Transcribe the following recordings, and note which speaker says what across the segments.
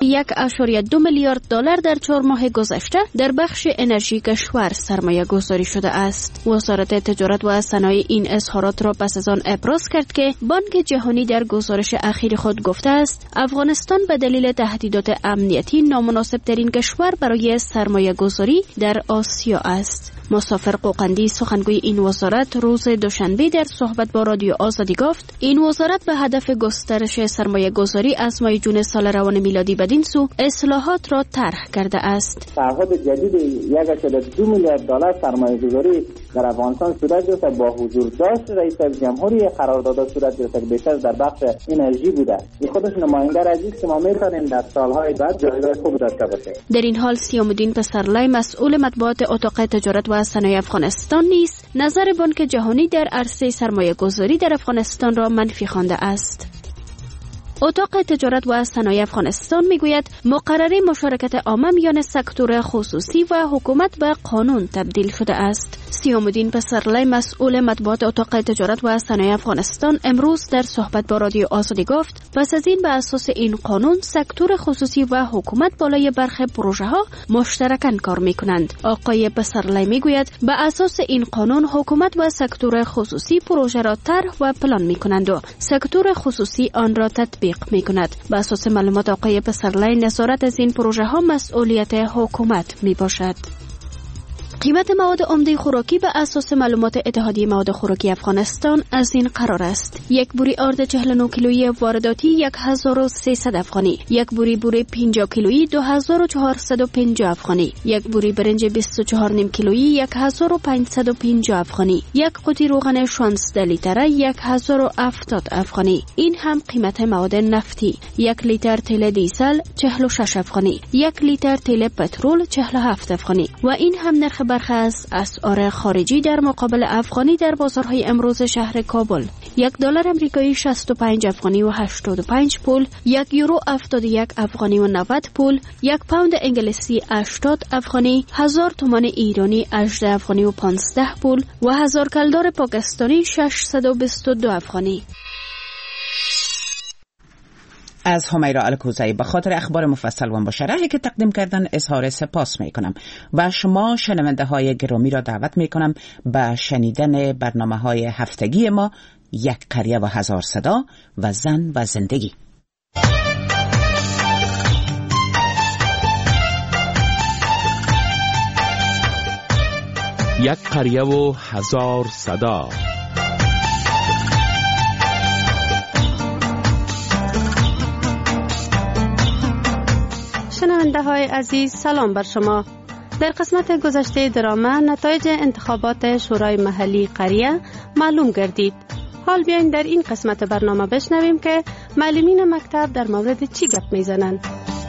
Speaker 1: 1.2 میلیارد دلار در 4 ماه گذشته در بخش انرژی کشور سرمایه گذاری شده است. وزارت تجارت و صنایع این اظهارات را پس از آن ابراز کرد که بانک جهانی در گزارش اخیر خود گفته است افغانستان به دلیل تهدیدات امنیتی نامناسب ترین کشور برای سرمایه گذاری در آسیا است. مسافر قوقندی سخنگوی این وزارت روز دوشنبه در صحبت با رادیو آزادی گفت این وزارت به هدف گسترش سرمایه گذاری از ماه جون سال روان میلادی بدین سو اصلاحات را طرح کرده است.
Speaker 2: تعهد جدید 1.2 میلیارد دلار سرمایه گذاری در افغانستان صورت گرفت با حضور داشت رئیس جمهوری قرارداد صورت گرفت که بیشتر در بخش انرژی بوده. این خودش نماینده عزیز که ما می‌تونیم در سالهای بعد جایگاه خوب داشته باشه.
Speaker 1: در این حال سیام‌الدین پسرلی مسئول مطبوعات اتاق تجارت و صنایع افغانستان نیز نظر بانک جهانی در عرصه سرمایه گذاری در افغانستان را منفی خوانده است. اتاق تجارت و صنایع افغانستان میگوید مقرره مشارکت عامه میان سکتور خصوصی و حکومت به قانون تبدیل شده است. سیام‌الدین پسرلی مسئول مطبوعات اتاق تجارت و صنایع افغانستان امروز در صحبت با رادیو آزادی گفت پس از این به اساس این قانون سکتور خصوصی و حکومت بالای برخی پروژه ها مشترکاً کار میکنند. آقای پسرلی میگوید به اساس این قانون حکومت و سکتور خصوصی پروژه را طرح و پلان میکنند و سکتور خصوصی آن را تطبیق میکند. به اساس معلومات آقای پسرلی نظارت از این پروژه ها مسئولیت حکومت می باشد. قیمت مواد عمده خوراکی به اساس معلومات اتحادیه مواد خوراکی افغانستان از این قرار است: یک بوری آرد 49 کیلویی وارداتی 1300 افغانی، یک بوری 50 کیلویی 2450 افغانی، یک بوری برنج 24 نیم کیلویی 1550 افغانی، یک قوطی روغن 16 لیتره 1070 افغانی. این هم قیمت مواد نفتی: یک لیتر تیل دیزل 46 افغانی، یک لیتر تیل پترول 47 افغانی و این هم نرخ برخی از اسعار خارجی در مقابل افغانی در بازارهای امروز شهر کابل: یک دلار امریکایی 65 افغانی و 85 پول، یک یورو 71 افغانی و 90 پول، یک پوند انگلیسی 80 افغانی، 1000 تومان ایرانی 18 افغانی و 15 پول و 1000 کلدار پاکستانی 622 افغانی.
Speaker 3: از همیرا الکوزی به خاطر اخبار مفصل و مشرحی که تقدیم کردن اظهار سپاس می کنم و شما شنونده های گرامی را دعوت می کنم به شنیدن برنامه های هفتگی ما یک قریه و هزار صدا و زن و زندگی.
Speaker 4: یک قریه و هزار صدا.
Speaker 5: شنونده های عزیز، سلام بر شما. در قسمت گذشته درامه نتایج انتخابات شورای محلی قریه معلوم گردید. حال بیاین در این قسمت برنامه بشنویم که معلمین مکتب در مورد چی گپ میزنند.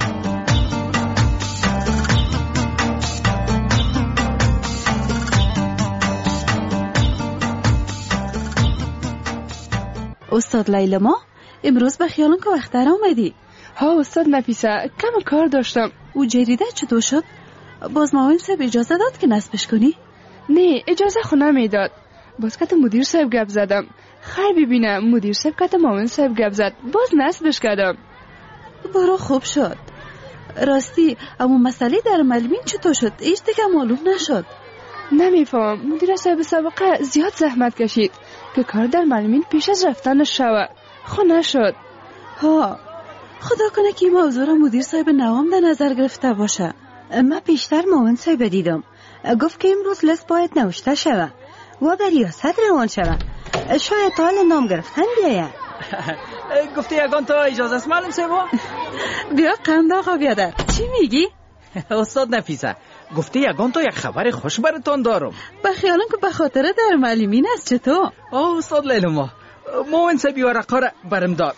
Speaker 6: استاد لیلا، امروز به خیالم که وقتر آمدی.
Speaker 7: ها استاد نفیسه، کم کار داشتم.
Speaker 6: او جریده چطور شد؟ باز معاون صاحب اجازه داد که نصبش کنی؟
Speaker 7: نه، اجازه خو نمیداد. باز کت مدیر صاحب گپ زدم. خیر ببینم، مدیر صاحب کت معاون صاحب گپ زد، باز نصبش کردم.
Speaker 6: برا خوب شد. راستی اما مسئله در معلمین چطور شد؟ هیچ دیگه معلوم نشد.
Speaker 7: نمیفهم. مدیر صاحب سابقه زیاد زحمت کشید که کار در معلمین پیش از رفتنش شود. خو نشد.
Speaker 6: ها، خدا کنه که این موضوع را مدیر صاحب نوام در نظر گرفته باشه. من پیشتر معاون صاحب دیدم، گفت که امروز لیست باید نوشته شود و به ریاست روان شود. شاید حال نام گرفتن بیاید.
Speaker 8: گفته یگان تا اجازه است معلم صاحب؟
Speaker 6: بیا قند آقا بیادر. چی میگی؟
Speaker 8: استاد نفیسه، گفته یگان تا یک خبر خوش براتون دارم.
Speaker 6: به خیالم که به خاطر در معلمین است. چطور؟
Speaker 8: استاد لیلا، معاون صاحب ورقه را برم داد.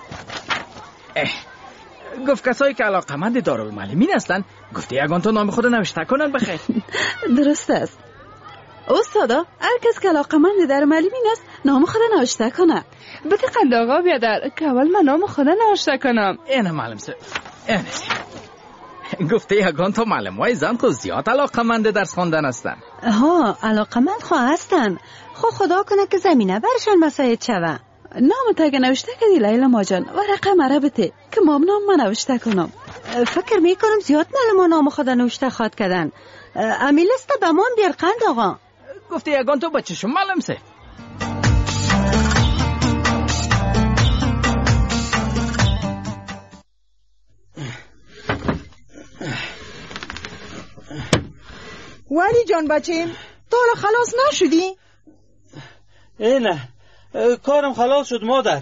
Speaker 8: گفت کسایی که علاقمند دارالمعلمین هستن گفته یگان تا نام خود نوشته کنن بخیر.
Speaker 6: درست است استادا، هر کس که علاقمند دارالمعلمین است نام خود نوشته کنه.
Speaker 7: بده قند آقا بیادر که اول من نام خود نوشته کنم.
Speaker 8: اینه معلم صاحب، اینه. گفته یگان تا معلمای زن خود زیاد علاقمند درس خواندن هستن.
Speaker 6: ها، علاقمند خواه هستن. خدا کنه که زمینه برشان مساعد شوه. نام تا اگه نوشته کردی لیلا ما جان، ورقه مرا بده که مام نام من نوشته کنم. فکر میکنم زیاد معلمان نام خود نوشته خواد کردن. امیل است به من بیار قند آقا.
Speaker 8: گفته یگان تو بچه شما معلم سه.
Speaker 9: ولی جان بچیم تو حالا خلاص نشدی؟
Speaker 10: نه کارم خلاص شد مادر.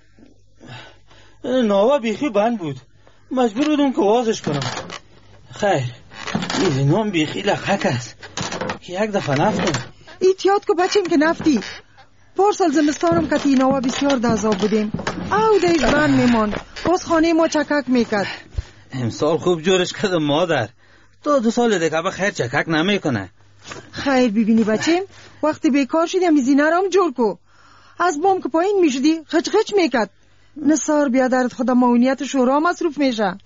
Speaker 10: ناوا بیخی بند بود، مجبور بودم که وازش کنم. خیر این نام بیخی لخک است که یک دفعه نفتم.
Speaker 9: ایتیاد که بچیم که نفتی. پارسال زمستانم که تی ناوا بسیار دازاب بودیم، او دیش بند میمان، باز خانه ما چکک میکرد.
Speaker 10: امسال خوب جورش کردم مادر، تو 2 سال دیگه به خیر چکک نمیکنه.
Speaker 9: خیر ببینی بچیم وقتی بیکار شدی همی زینه رام جور کو. از بام که پایین میشدی خچ خچ میکرد. نصار بیادرت خدا معونیت شورا مصروف میشه.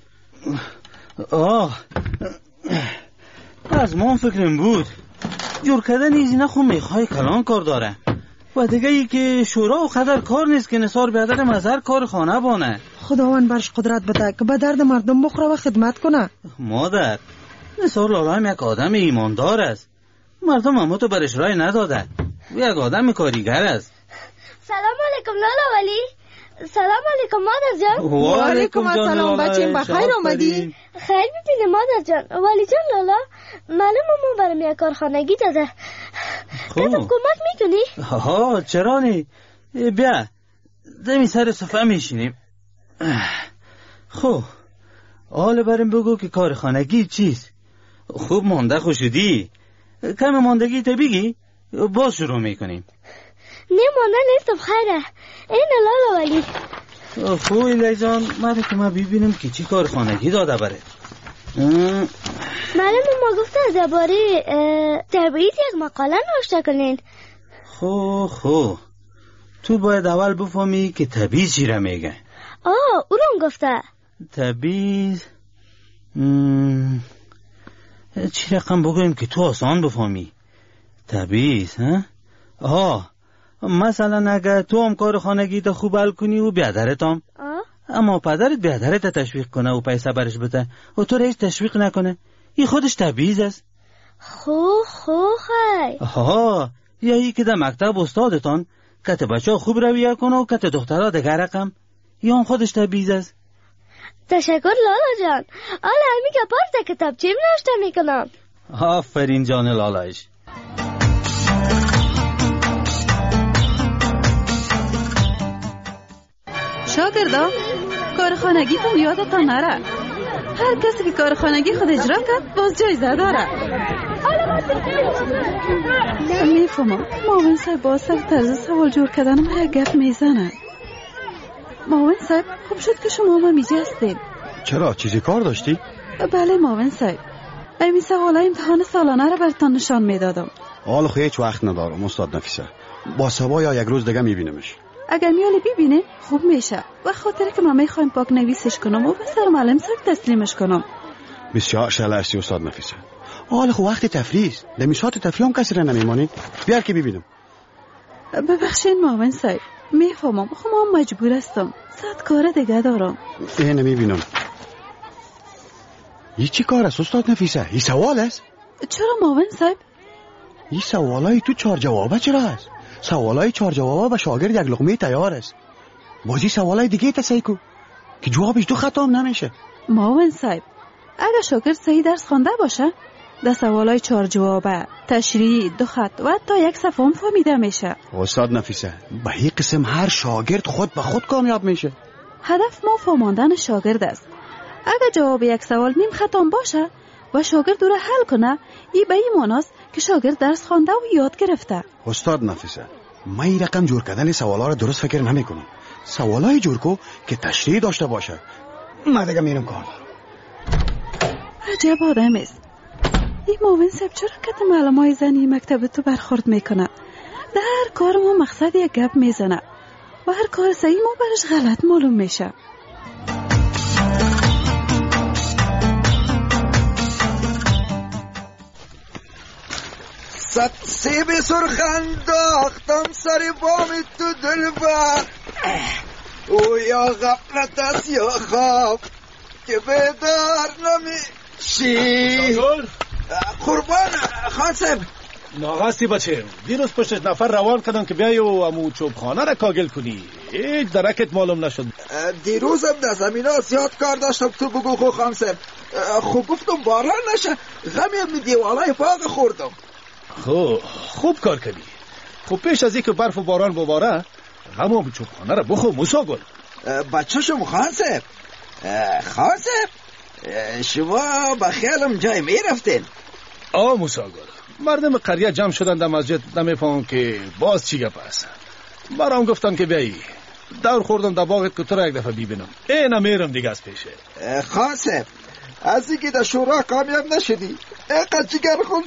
Speaker 10: از ما فکرم بود جور کردن این زینه خو میخوای کلان کار داره و دیگه ای که شورا و قدر کار نیست که نصار بیادر مزر کار خانه بانه.
Speaker 9: خداوند برش قدرت بده که به درد مردم بخوره و خدمت کنه.
Speaker 10: مادر نصار لالایم یک آدم ایماندار است، مردم همه تو برش رای نداده، یک آدم کاریگر است.
Speaker 11: سلام علیکم لالا ولی. سلام علیکم مادر جان.
Speaker 9: و علیکم السلام بچیم بخیر آمدی.
Speaker 11: خیر ببینه مادر جان. ولی جان لالا معلومه ما برام یک کارخانگی داده. تو کمک میکنی؟
Speaker 10: چرا نی؟ بیا دمی سر صفحه میشینیم. خب حالا برام بگو که کارخانگی چیست؟ خوب مانده خوشدی؟ کم ماندگی تا بگی باز شروع میکنیم.
Speaker 11: نه مانده نیستم خیره. این لالا ولی.
Speaker 10: خوب ایلی جان مره که ما ببینم که چی کارخانگی داده بره.
Speaker 11: معلوم ما گفته درباره تبعیض یک مقاله نوشته کنین.
Speaker 10: خب تو باید اول بفهمی که تبعیض چی را میگه.
Speaker 11: او رو گفته
Speaker 10: تبعیض چی رقم بگویم که تو آسان بفهمی. تبعیض مثلا اگه تو هم کار خانگی تا خوب حل کنی و بیادرت هم، اما پدرت بیادرت تشویق کنه و پیسه برش بده و تو رئیس تشویق نکنه، این خودش تبعیض است.
Speaker 11: خیر.
Speaker 10: یا ای که در مکتب استادتان کت بچه خوب رویه کنه و کت دخترها دیگر رقم، یا هم خودش تبعیض است.
Speaker 11: تشکر لالا جان. حالا همی که پارت کتاب چیم نوشته میکنم.
Speaker 10: آفرین جان لالایش.
Speaker 6: شاگردا کارخانگی تو یادتان نره. هر کسی که کارخانگی خود اجرا کرد باز جایزه داره. میفهمم معاون صاحب با سر طرز سوال جور کردن ما یک گپ میزنه. معاون صاحب خوب شد که شما ما میجی هستید.
Speaker 12: چرا چیزی کار داشتی؟
Speaker 6: بله معاون صاحب، این سوالای امتحان سالانه رو براتون نشان میدادم.
Speaker 12: حالا خو هیچ وقت ندارم استاد نفیسه، با سبا یا یک روز دیگه میبینمش.
Speaker 6: اگر میالی ببینه خوب میشه، و خاطر که ما میخوایم پاک نویسش کنم و به سر معلم صاحب تسلیمش کنم.
Speaker 12: بسیار شلرسی استاد نفیسه. حالا خو وقت تفریح است، دمیسات تفریح هم کسی را نمیمانی. بیار که ببینم.
Speaker 6: ببخشین معاون صاحب، میفهمم خب ما مجبور هستم، 100 کار دیگه دارم.
Speaker 12: اینو میبینم. این چی کار است استاد نفیسه؟ این سوال است؟
Speaker 6: چرا معاون صاحب؟
Speaker 12: این سوالای تو 4 جوابه چرا است؟ سوالای 4 جوابه به شاگرد یک لقمه تیار است. بازی سوالای دیگه تصحیح کو که جوابش 2 خطا هم نمیشه.
Speaker 6: معاون صاحب اگر شاگرد صحیح درس خوانده باشه در سوالای 4 جوابه تشریح 2 خط و حتی 1 صفحه هم فهمیده میشه.
Speaker 12: استاد نفیسه به این قسم هر شاگرد خود به خود کامیاب میشه.
Speaker 6: هدف ما فهماندن شاگرد است. اگر جواب 1 سوال نیم خطا باشه و شاگرد رو حل کنه، این به این معناست که شاگرد درس خوانده و یاد گرفته.
Speaker 12: استاد نفیسه من این رقم جور کردن سوالا رو درست فکر نمی کنم. سوالای جور کو که تشریح داشته باشه. من دیگه میرم کار دارم.
Speaker 6: عجب آدم است این معاون صاحب. چرا که معلمای زنی مکتب تو برخورد میکنه؟ در هر کار ما مقصد یک گپ میزنه و هر کار صحیح ما برش غلط معلوم میشه.
Speaker 13: صد سیب سرخ انداختم سر بام تو دلبر، او یا غفلت است یا خواب، که بیدار نمیشی. قربان خان صاحب.
Speaker 14: ناغستی بچه، دیروز پشت نفر روان کردن که بیایی و امو چوبخانه را کاگل کنی. هیچ درکت معلوم نشد.
Speaker 13: دیروزم در زمین ها زیاد کار داشتم. تو بگو خو خان صاحب. خوب گفتم باران نشه، غمیم دیوالای باغ خوردم.
Speaker 14: خوب کار کردی. خب پیش از اینکه برف و باران بباره غم امو چوبخانه را بخو موسی گل.
Speaker 13: بچه شما خان صاحب. خان صاحب شما با خیالم جای می رفتین.
Speaker 14: موسی گل، مردم قریه جمع شدن در مسجد، نمیفهم که باز چی گپ است. برام گفتن که بیایی دور خوردم در باغت که تو را یک دفعه ببینم. اینا میرم دیگه از پیشه.
Speaker 13: خان صاحب از اینکه در شورا کامیاب نشدی اینقدر جگرخون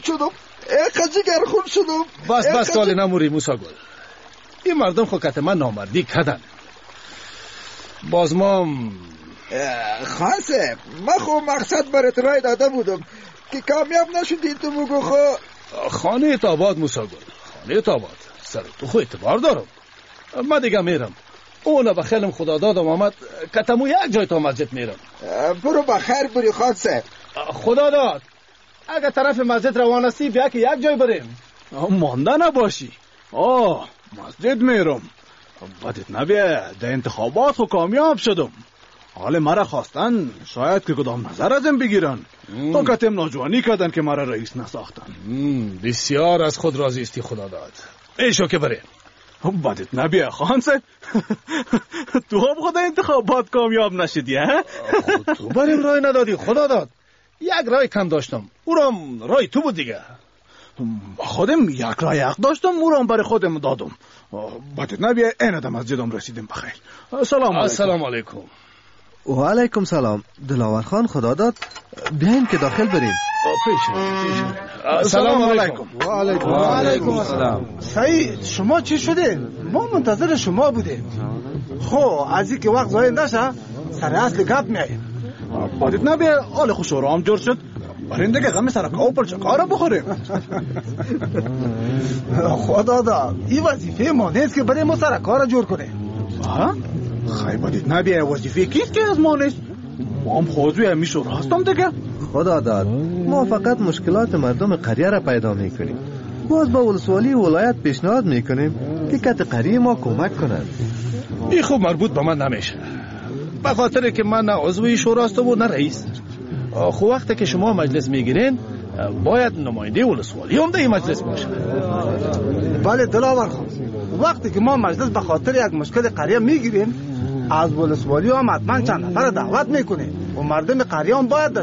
Speaker 13: شدم.
Speaker 14: بس کالی نموری موسی گل. این مردم خو کت من نامردی کردن. باز مام
Speaker 13: خان صاحب من خو مقصد برات رای داده بودم که کامیاب نشدی. تو بگو خو.
Speaker 14: خانه آباد موسی گل، خانه آباد. سر تو خو اعتبار دارم. من دیگه میرم. اونا بخیلم خدا دادم آمد کتمو یک جای تا مسجد میرم.
Speaker 13: برو بخیر بری خان صاحب.
Speaker 14: خدا داد اگه طرف مسجد روان هستی بیا که یک جای بریم.
Speaker 15: مانده نباشی. مسجد میرم. بدت نبیه در انتخابات خو کامیاب شدم. حال مرا خواستن شاید که کدام نظر ازم بگیرن. تو کتم ناجوانی کردن که مرا رئیس نساختن.
Speaker 14: بسیار از خود راضی استی خدا داد. ایشو که بریم.
Speaker 15: بدت نبیه خان صاحب. تو هم خدا انتخابات کامیاب نشدی ها؟
Speaker 14: تو بریم رای ندادی خدا داد. یک رای کم داشتم، اونم رای تو بود دیگه.
Speaker 15: خودم یک رای حق داشتم، اونم برای خودم دادم. بدت نبیه این در مسجدم رسیدیم بخیر.
Speaker 14: سلام علیکم.
Speaker 16: و علیکم سلام. دلاور خان خدا داد بیاین که داخل بریم.
Speaker 14: سلام علیکم.
Speaker 17: و علیکم السلام. سعید شما چی شده؟ ما منتظر شما بودیم. خب از این که وقت ضایع نشه سر اصل گپ میاییم.
Speaker 15: بدت نبیه حال خوش رو هم جور شد. برین دیگه غم سرکاو پر چکارا بخوریم.
Speaker 17: خدا داد این وظیفه ما نیست که بریم سرکارا جور کنیم.
Speaker 15: خیلی بدت نبیه وظیفه کیست که از ما نیست؟ ما هم خوضوی همیشو راستم دیگه.
Speaker 16: خدا داد ما فقط مشکلات مردم قریه را پیدا میکنیم. باز با ولسوالی ولایت پیشنهاد میکنیم که کت قریه ما کمک کنند.
Speaker 14: این خوب مربوط به من نمیشه، به خاطر که من نه عضوی شورا هستم و نه رئیس. خب وقتی که شما مجلس میگیرین باید نماینده ولسوالی هم در این مجلس باشه.
Speaker 17: بله دلاور خان، وقتی که ما مجلس به خاطر یک مشکل قریه میگیریم از ولسوالی هم حتما چند نفر دعوت میکنیم و مردم قریه هم باید